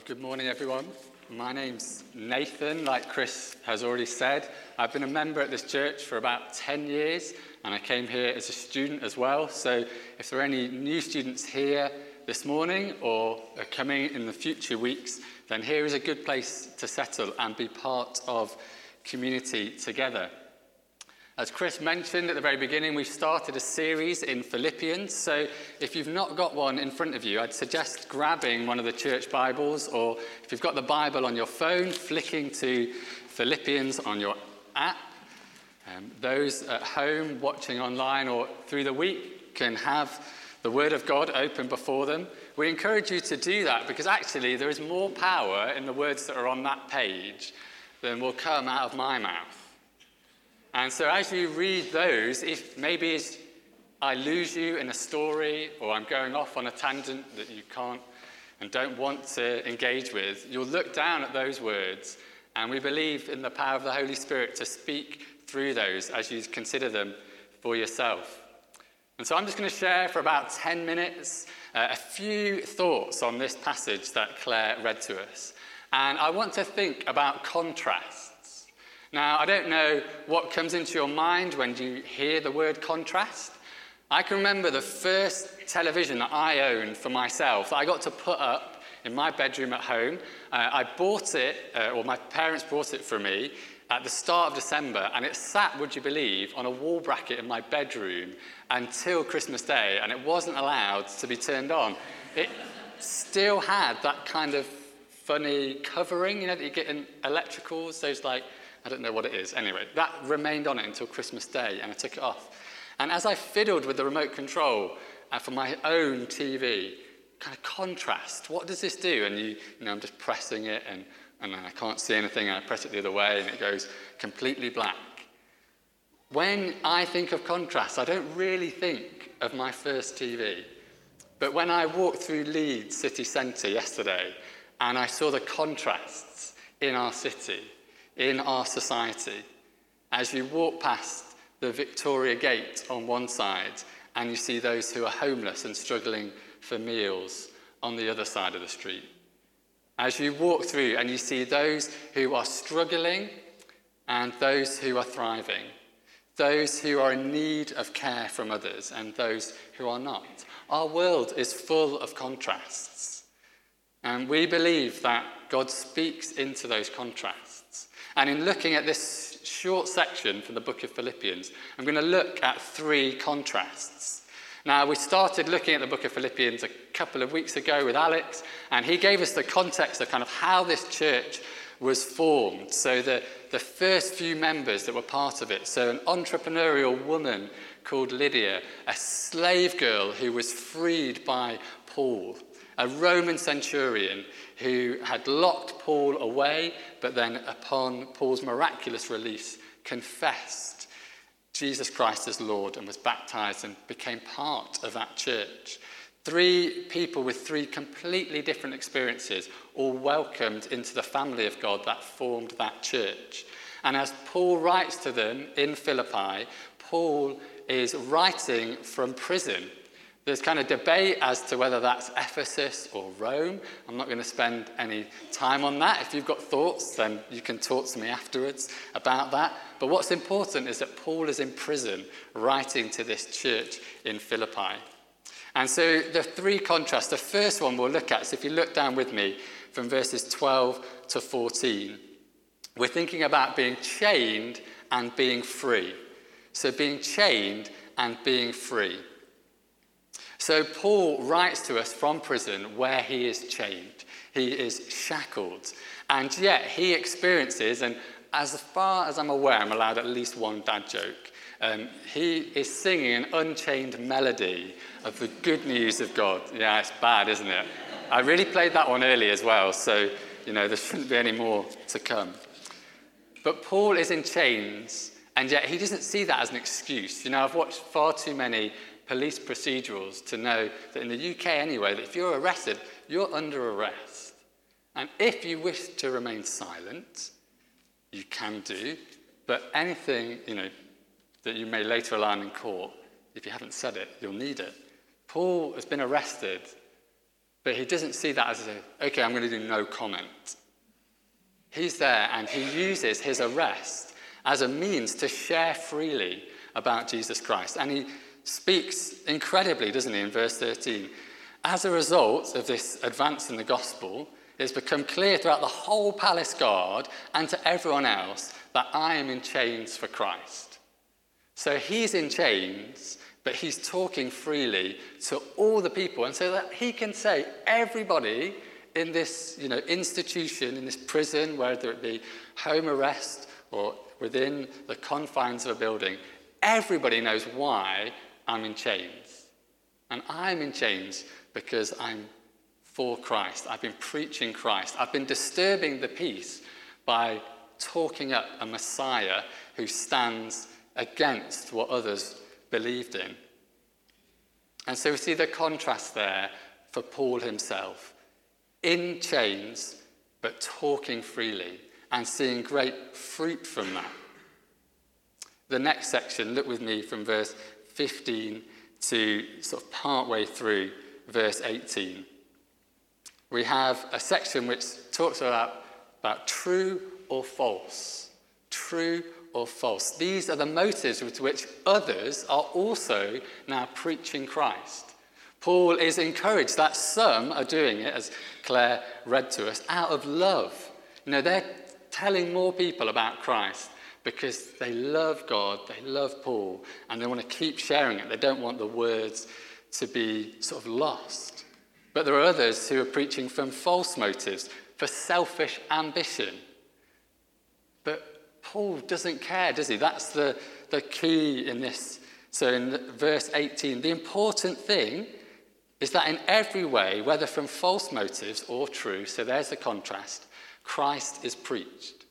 Good morning, everyone. My name's Nathan, like Chris has already said. I've been a member at this church for about 10 years, and I came here as a student as well. So if there are any new students here this morning or are coming in the future weeks, then here is a good place to settle and be part of community together. As Chris mentioned at the very beginning, we've started a series in Philippians. So if you've not got one in front of you, I'd suggest grabbing one of the church Bibles, or if you've got the Bible on your phone, flicking to Philippians on your app. Those at home, watching online or through the week, can have the Word of God open before them. We encourage you to do that because actually there is more power in the words that are on that page than will come out of my mouth. And so as you read those, if maybe I lose you in a story or I'm going off on a tangent that you can't and don't want to engage with, you'll look down at those words, and we believe in the power of the Holy Spirit to speak through those as you consider them for yourself. And so I'm just going to share for about 10 minutes a few thoughts on this passage that Claire read to us. And I want to think about contrast. Now, I don't know what comes into your mind when you hear the word contrast. I can remember the first television that I owned for myself that I got to put up in my bedroom at home. I bought it, or my parents bought it for me at the start of December, and it sat, would you believe, on a wall bracket in my bedroom until Christmas Day, and it wasn't allowed to be turned on. It still had that kind of funny covering, that you get in electricals, those I don't know what it is. Anyway, that remained on it until Christmas Day, and I took it off. And as I fiddled with the remote control for my own TV, kind of contrast, what does this do? And I'm just pressing it, and then I can't see anything, and I press it the other way, and it goes completely black. When I think of contrast, I don't really think of my first TV. But when I walked through Leeds city centre yesterday, and I saw the contrasts in our city, in our society, as you walk past the Victoria Gate on one side and you see those who are homeless and struggling for meals on the other side of the street. As you walk through and you see those who are struggling and those who are thriving, those who are in need of care from others and those who are not. Our world is full of contrasts. And we believe that God speaks into those contrasts. And in looking at this short section from the book of Philippians, I'm going to look at three contrasts. Now, we started looking at the book of Philippians a couple of weeks ago with Alex, and he gave us the context of kind of how this church was formed. So the first few members that were part of it. So an entrepreneurial woman called Lydia, a slave girl who was freed by Paul, a Roman centurion who had locked Paul away, but then upon Paul's miraculous release, confessed Jesus Christ as Lord and was baptized and became part of that church. Three people with three completely different experiences, all welcomed into the family of God that formed that church. And as Paul writes to them in Philippi, Paul is writing from prison. There's kind of debate as to whether that's Ephesus or Rome. I'm not going to spend any time on that. If you've got thoughts, then you can talk to me afterwards about that. But what's important is that Paul is in prison writing to this church in Philippi. And so the three contrasts, the first one we'll look at, so if you look down with me from verses 12 to 14, we're thinking about being chained and being free. So being chained and being free. So Paul writes to us from prison where he is chained. He is shackled. And yet he experiences, and as far as I'm aware, I'm allowed at least one dad joke. He is singing an unchained melody of the good news of God. Yeah, it's bad, isn't it? I really played that one early as well, so, there shouldn't be any more to come. But Paul is in chains, and yet he doesn't see that as an excuse. I've watched far too many police procedurals to know that in the UK anyway, that if you're arrested, you're under arrest. And if you wish to remain silent, you can do, but anything, that you may later rely on in court, if you haven't said it, you'll need it. Paul has been arrested But he doesn't see that as okay, I'm going to do no comment. He's there and he uses his arrest as a means to share freely about Jesus Christ. And he speaks incredibly, doesn't he, in verse 13. As a result of this advance in the gospel, it's become clear throughout the whole palace guard and to everyone else that I am in chains for Christ. So he's in chains, but he's talking freely to all the people. And so that he can say, everybody in this institution, in this prison, whether it be home arrest or within the confines of a building, everybody knows why I'm in chains. And I'm in chains because I'm for Christ. I've been preaching Christ. I've been disturbing the peace by talking up a Messiah who stands against what others believed in. And so we see the contrast there for Paul himself. In chains, but talking freely and seeing great fruit from that. The next section, look with me from verse 15 to sort of partway through verse 18. We have a section which talks about true or false. True or false. These are the motives with which others are also now preaching Christ. Paul is encouraged that some are doing it, as Claire read to us, out of love. They're telling more people about Christ because they love God, they love Paul, and they want to keep sharing it. They don't want the words to be sort of lost. But there are others who are preaching from false motives, for selfish ambition. But Paul doesn't care, does he? That's the key in this. So in verse 18, the important thing is that in every way, whether from false motives or true, so there's the contrast, Christ is preached.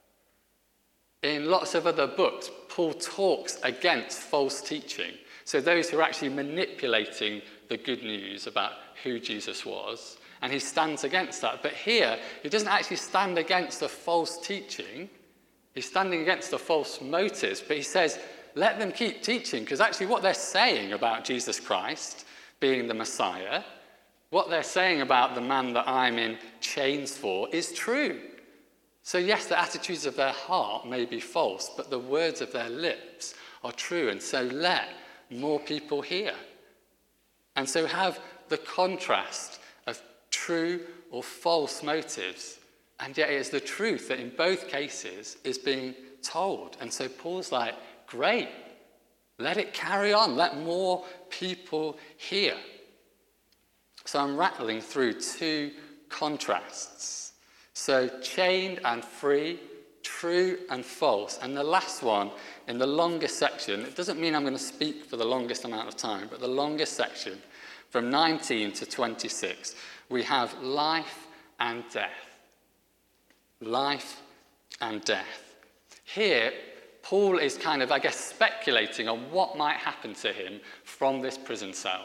In lots of other books, Paul talks against false teaching. So those who are actually manipulating the good news about who Jesus was, and he stands against that. But here, he doesn't actually stand against the false teaching. He's standing against the false motives, but he says, let them keep teaching, because actually what they're saying about Jesus Christ being the Messiah, what they're saying about the man that I'm in chains for is true. So yes, the attitudes of their heart may be false, but the words of their lips are true, and so let more people hear. And so have the contrast of true or false motives, and yet it is the truth that in both cases is being told. And so Paul's like, great, let it carry on, let more people hear. So I'm rattling through two contrasts. So chained and free, true and false. And the last one, in the longest section, it doesn't mean I'm going to speak for the longest amount of time, but the longest section, from 19 to 26, we have life and death. Life and death. Here, Paul is kind of, speculating on what might happen to him from this prison cell.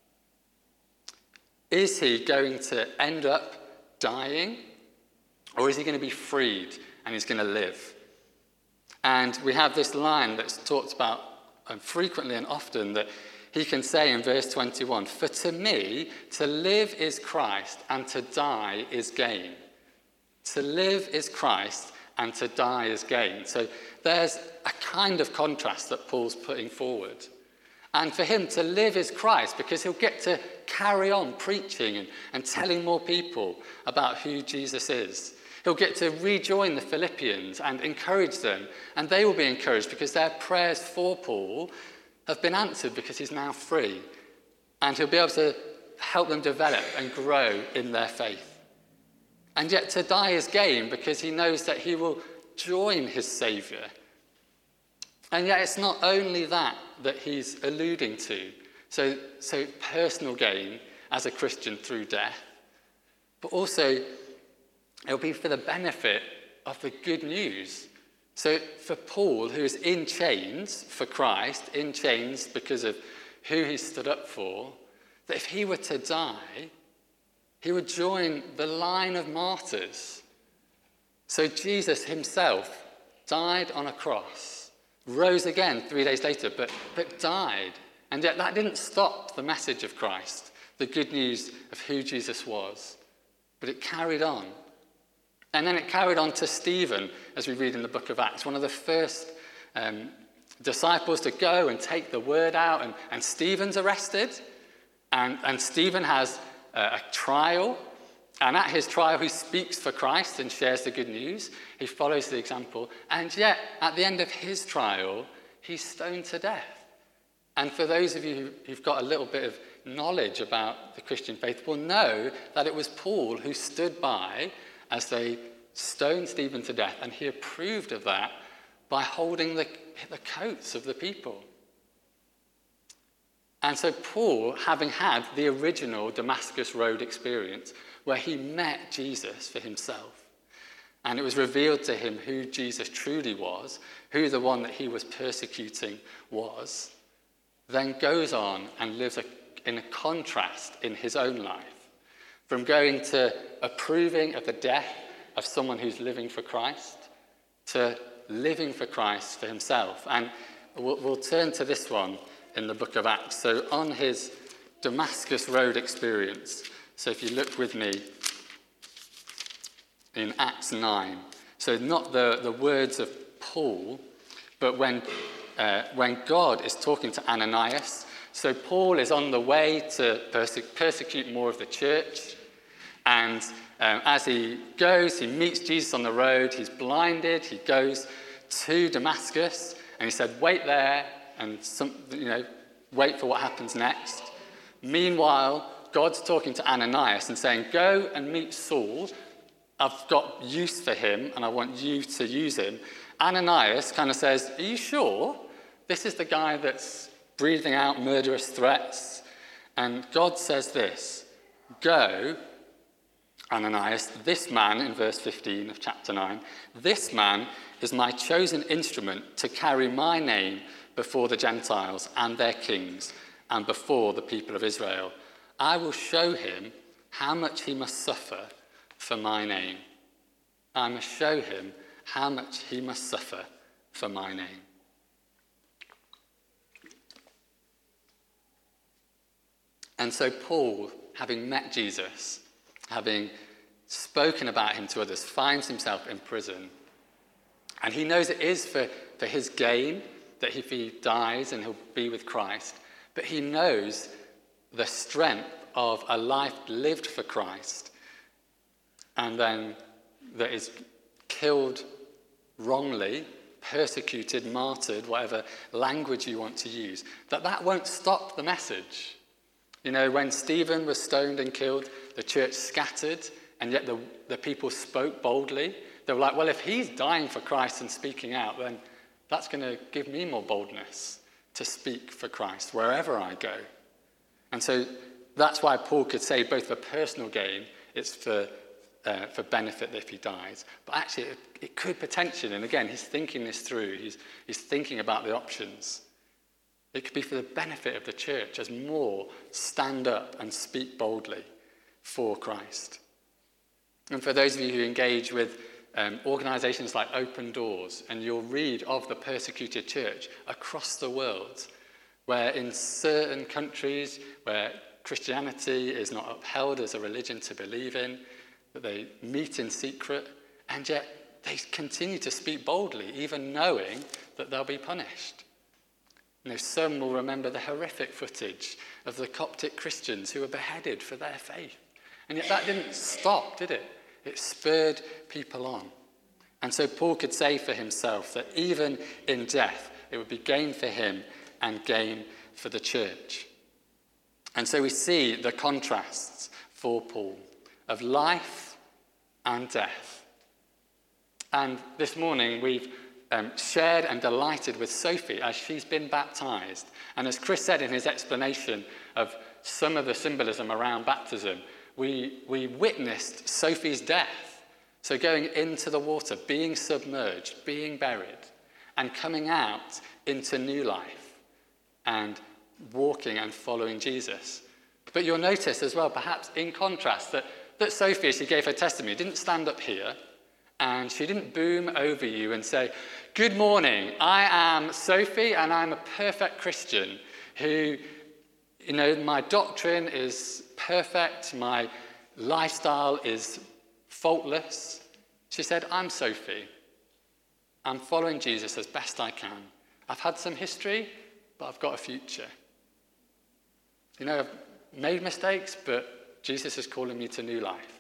Is he going to end up dying? Or is he going to be freed and he's going to live? And we have this line that's talked about frequently and often that he can say in verse 21, for to me, to live is Christ and to die is gain. To live is Christ and to die is gain. So there's a kind of contrast that Paul's putting forward. And for him, to live is Christ because he'll get to carry on preaching and telling more people about who Jesus is. He'll get to rejoin the Philippians and encourage them. And they will be encouraged because their prayers for Paul have been answered because he's now free. And he'll be able to help them develop and grow in their faith. And yet to die is gain because he knows that he will join his Saviour. And yet it's not only that he's alluding to. So personal gain as a Christian through death. But also it'll be for the benefit of the good news. So for Paul, who is in chains for Christ, in chains because of who he stood up for, that if he were to die, he would join the line of martyrs. So Jesus himself died on a cross, rose again 3 days later, but died. And yet that didn't stop the message of Christ. the good news of who Jesus was. But it carried on. And then it carried on to Stephen, as we read in the book of Acts, one of the first disciples to go and take the word out. And Stephen's arrested. And Stephen has a trial. And at his trial, he speaks for Christ and shares the good news. He follows the example. And yet, at the end of his trial, he's stoned to death. And for those of you who've got a little bit of knowledge about the Christian faith will know that it was Paul who stood by as they stoned Stephen to death, and he approved of that by holding the coats of the people. And so Paul, having had the original Damascus Road experience, where he met Jesus for himself, and it was revealed to him who Jesus truly was, who the one that he was persecuting was, then goes on and lives in a contrast in his own life, from going to approving of the death of someone who's living for Christ to living for Christ for himself. And we'll turn to this one in the book of Acts. So on his Damascus Road experience, so if you look with me in Acts 9, so not the words of Paul, but when God is talking to Ananias. So Paul is on the way to persecute more of the church. And as he goes, he meets Jesus on the road. He's blinded. He goes to Damascus. And he said, wait there and wait for what happens next. Meanwhile, God's talking to Ananias and saying, go and meet Saul. I've got use for him and I want you to use him. Ananias kind of says, are you sure? This is the guy that's breathing out murderous threats. And God says this, go, Ananias, this man, in verse 15 of chapter 9, this man is my chosen instrument to carry my name before the Gentiles and their kings and before the people of Israel. I will show him how much he must suffer for my name. I must show him how much he must suffer for my name. And so Paul, having met Jesus, having spoken about him to others, finds himself in prison. And he knows it is for his gain that if he dies and he'll be with Christ, but he knows the strength of a life lived for Christ and then that is killed wrongly, persecuted, martyred, whatever language you want to use, that won't stop the message. You know, when Stephen was stoned and killed, the church scattered, and yet the people spoke boldly. They were like, well, if he's dying for Christ and speaking out, then that's going to give me more boldness to speak for Christ wherever I go. And so that's why Paul could say both for personal gain, it's for benefit if he dies, but actually it could potentially, and again, he's thinking this through, he's thinking about the options. It could be for the benefit of the church as more stand up and speak boldly for Christ. And for those of you who engage with organisations like Open Doors, and you'll read of the persecuted church across the world, where in certain countries where Christianity is not upheld as a religion to believe in, that they meet in secret, and yet they continue to speak boldly, even knowing that they'll be punished. You know, some will remember the horrific footage of the Coptic Christians who were beheaded for their faith. And yet that didn't stop, did it? It spurred people on. And so Paul could say for himself that even in death, it would be gain for him and gain for the church. And so we see the contrasts for Paul of life and death. And this morning we've shared and delighted with Sophie as she's been baptized. And as Chris said in his explanation of some of the symbolism around baptism, we witnessed Sophie's death. So going into the water, being submerged, being buried, and coming out into new life and walking and following Jesus. But you'll notice as well, perhaps in contrast, that Sophie, as she gave her testimony, didn't stand up here and she didn't boom over you and say, good morning, I am Sophie and I'm a perfect Christian who, you know, my doctrine is perfect. My lifestyle is faultless. She said, I'm Sophie. I'm following Jesus as best I can. I've had some history, but I've got a future. You know, I've made mistakes, but Jesus is calling me to new life.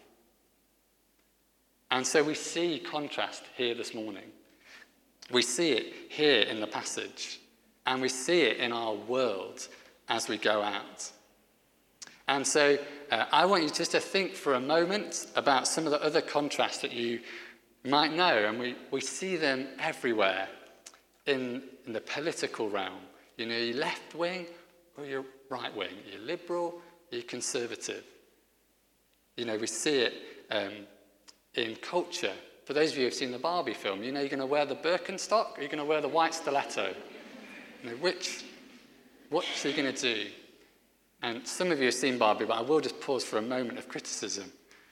And so we see contrast here this morning. We see it here in the passage, and we see it in our world as we go out. And so I want you just to think for a moment about some of the other contrasts that you might know, and we see them everywhere in the political realm. You know, you're left wing or you're right wing, you're liberal, you're conservative. You know, we see it in culture. For those of you who've seen the Barbie film, you know, you're going to wear the Birkenstock or you're going to wear the white stiletto. You know, what's he going to do? And some of you have seen Barbie, but I will just pause for a moment of criticism.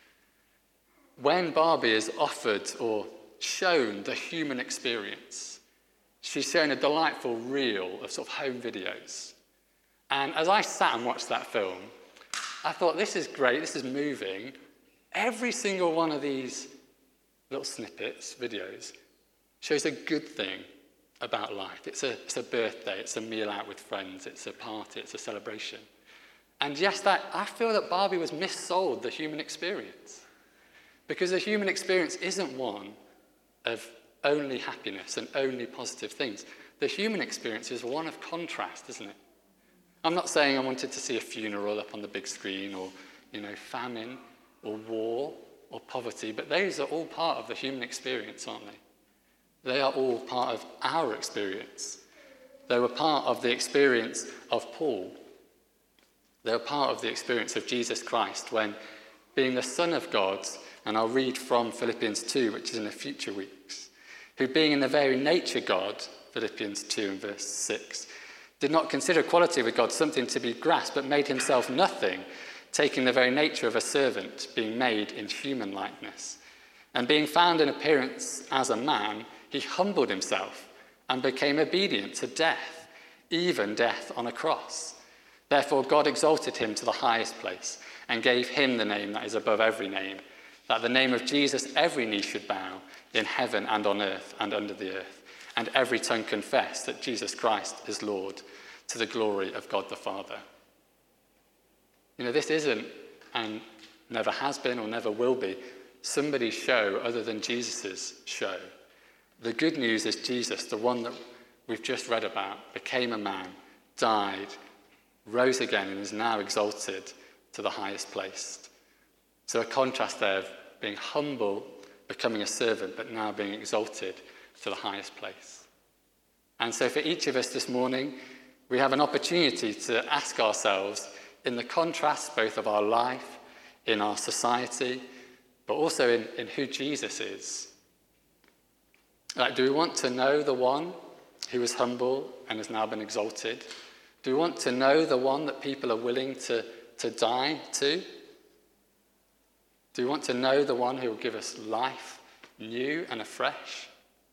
When Barbie is offered or shown the human experience, she's shown a delightful reel of sort of home videos. And as I sat and watched that film, I thought, this is great, this is moving. Every single one of these little snippets, videos, shows a good thing about life. It's a birthday, it's a meal out with friends, it's a party, it's a celebration. And yes, I feel that Barbie was missold the human experience. Because the human experience isn't one of only happiness and only positive things. The human experience is one of contrast, isn't it? I'm not saying I wanted to see a funeral up on the big screen or, you know, famine or war or poverty, but those are all part of the human experience, aren't they? They are all part of our experience. They were part of the experience of Paul. They were part of the experience of Jesus Christ when, being the Son of God, and I'll read from Philippians 2, which is in the future weeks, who being in the very nature God, Philippians 2 and verse 6, did not consider equality with God something to be grasped, but made himself nothing, taking the very nature of a servant, being made in human likeness. And being found in appearance as a man, he humbled himself and became obedient to death, even death on a cross. Therefore God exalted him to the highest place and gave him the name that is above every name, that the name of Jesus every knee should bow in heaven and on earth and under the earth, and every tongue confess that Jesus Christ is Lord, to the glory of God the Father. You know, this isn't, and never has been or never will be, somebody's show other than Jesus' show. The good news is Jesus, the one that we've just read about, became a man, died, rose again, and is now exalted to the highest place. So a contrast there of being humble, becoming a servant, but now being exalted to the highest place. And so for each of us this morning, we have an opportunity to ask ourselves, in the contrast both of our life, in our society, but also in who Jesus is. Like, do we want to know the one who is humble and has now been exalted? Do we want to know the one that people are willing to die to? Do we want to know the one who will give us life new and afresh?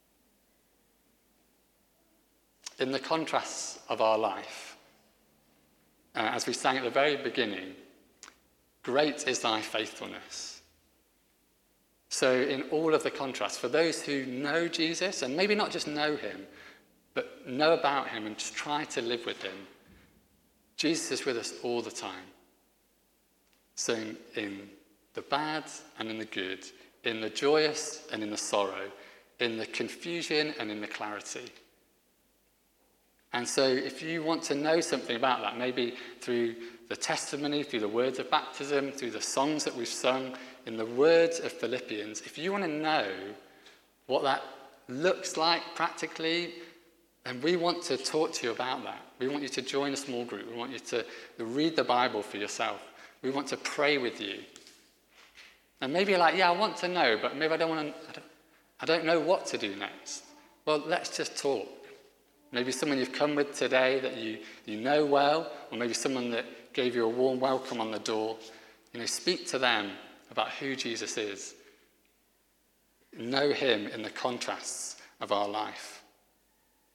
In the contrasts of our life, as we sang at the very beginning, great is thy faithfulness. So in all of the contrasts, for those who know Jesus, and maybe not just know him, but know about him and just try to live with him, Jesus is with us all the time. So in the bad and in the good, in the joyous and in the sorrow, in the confusion and in the clarity. And so if you want to know something about that, maybe through the testimony, through the words of baptism, through the songs that we've sung, in the words of Philippians, if you want to know what that looks like practically, then we want to talk to you about that. We want you to join a small group. We want you to read the Bible for yourself. We want to pray with you. And maybe you're like, yeah, I want to know, but maybe I don't know what to do next. Well, let's just talk. Maybe someone you've come with today that you know well, or maybe someone that gave you a warm welcome on the door. You know, speak to them about who Jesus is. Know him in the contrasts of our life.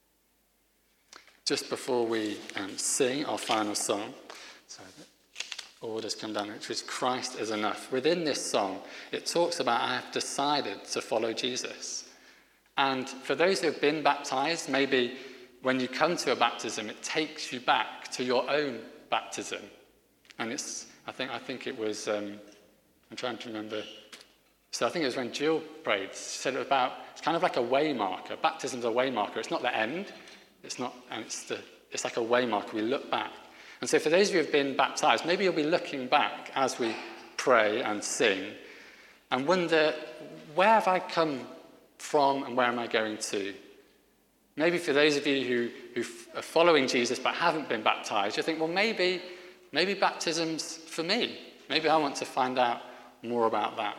Just before we sing our final song, orders come down, which is Christ is enough. Within this song, it talks about I have decided to follow Jesus. And for those who have been baptized, maybe when you come to a baptism, it takes you back to your own baptism. And I think it was, I'm trying to remember. So I think it was when Jill prayed. She said it's kind of like a way marker. Baptism's a way marker. It's not the end. It's like a way marker. We look back. And so for those of you who have been baptized, maybe you'll be looking back as we pray and sing and wonder, where have I come from and where am I going to? Maybe for those of you who are following Jesus but haven't been baptized, you think, well, maybe baptism's for me. Maybe I want to find out more about that.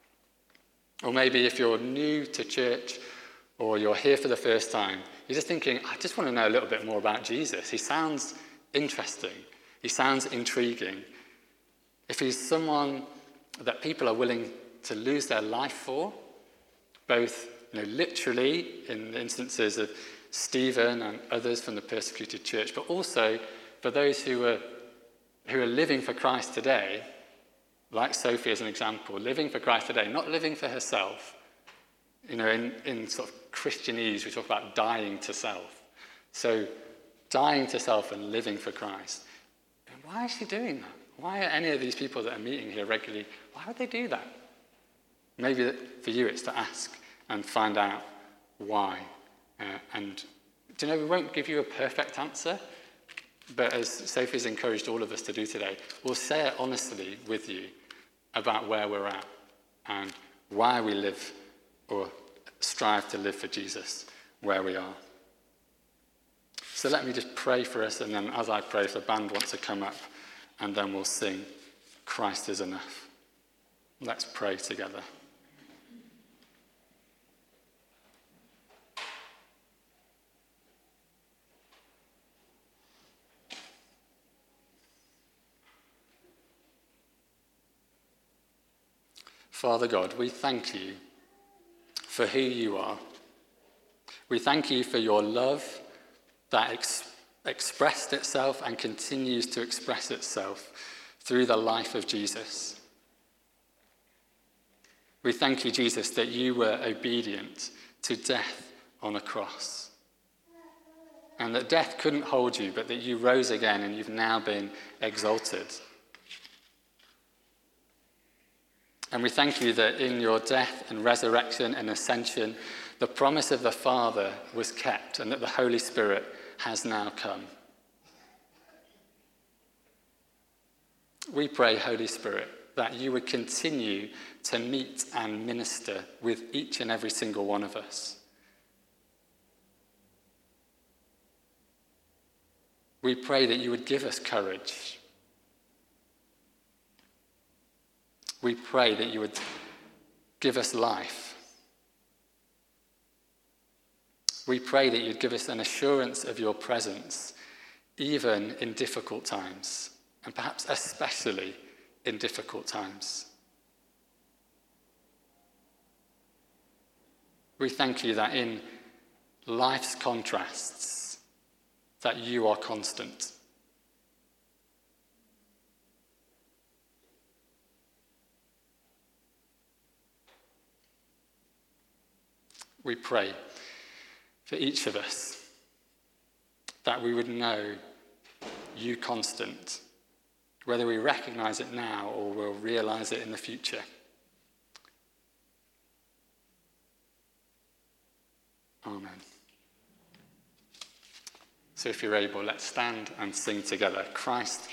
Or maybe if you're new to church or you're here for the first time, you're just thinking, I just want to know a little bit more about Jesus. He sounds interesting. He sounds intriguing. If he's someone that people are willing to lose their life for, both literally in the instances of Stephen and others from the persecuted church, but also for those who are living for Christ today, like Sophie as an example, living for Christ today, not living for herself. In sort of Christianese, we talk about dying to self. So dying to self and living for Christ. And why is she doing that? Why are any of these people that are meeting here regularly, why would they do that? Maybe for you it's to ask and find out why. And we won't give you a perfect answer, but as Sophie's encouraged all of us to do today, we'll share honestly with you about where we're at and why we live or strive to live for Jesus where we are. So let me just pray for us, and then as I pray, if the band wants to come up, and then we'll sing Christ is Enough. Let's pray together. Father God, we thank you for who you are. We thank you for your love that expressed itself and continues to express itself through the life of Jesus. We thank you, Jesus, that you were obedient to death on a cross. And that death couldn't hold you, but that you rose again and you've now been exalted. And we thank you that in your death and resurrection and ascension, the promise of the Father was kept and that the Holy Spirit has now come. We pray, Holy Spirit, that you would continue to meet and minister with each and every single one of us. We pray that you would give us courage. We pray that you would give us life. We pray that you'd give us an assurance of your presence, even in difficult times, and perhaps especially in difficult times. We thank you that in life's contrasts, that you are constant. We pray for each of us that we would know you constant, whether we recognize it now or we'll realize it in the future. Amen. So if you're able, let's stand and sing together. Christ